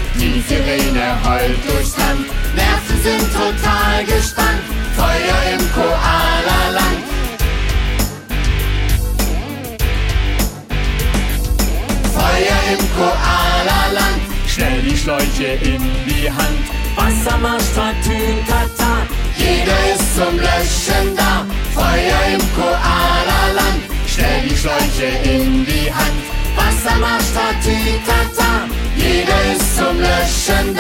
Die Sirene heult durchs Land, Nerven sind total gespannt. Feuer im Koalaland. Feuer im Koalaland. Schnell die Schläuche in die Hand. Wassermarsch, Tatütata. Jeder ist zum Löschen da. Feuer im Koalaland. Schnell die Schläuche in die Hand. Wassermarsch, Tatütata. Jeder ist zum Löschen da.